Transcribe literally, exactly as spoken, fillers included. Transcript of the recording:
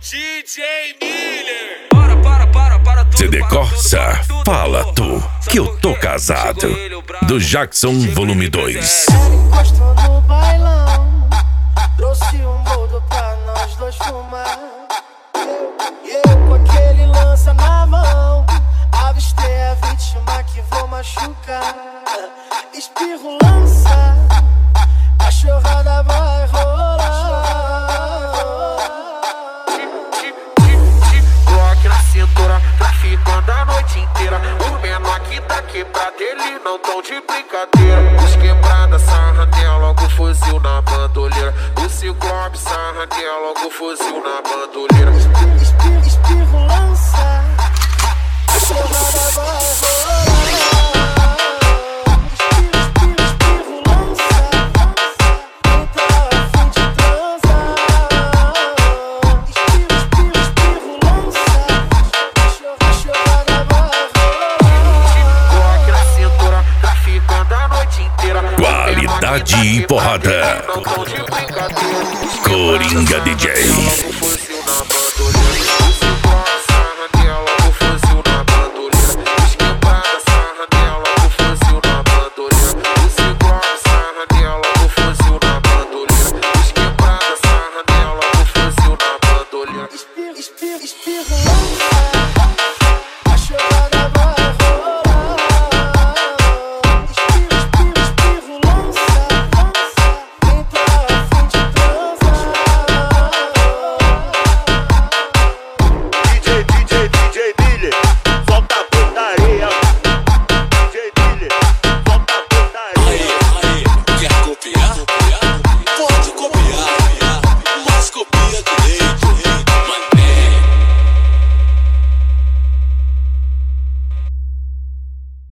D J Miller. Para, para, para, para tudo. C D Corsa, fala tu, que eu tô casado. Do Jackson Volume dois. Ela encostou no bailão, trouxe um boldo pra nós dois fumar. E eu, eu com aquele lança na mão, avistei a vítima que vou machucar. Espirro lança, cachorrada vai rolar. Bloque na cintura, traficando a noite inteira. O menor que tá quebrado, eles não tão de brincadeira. Os quebrada, sarranel, logo fuzil na bandoleira. O Ciclope, sarranel, logo fuzil na bandoleira. Espirro, espirro lança, cachorrada vai rolar. Qualidade e porrada. Coringa D J.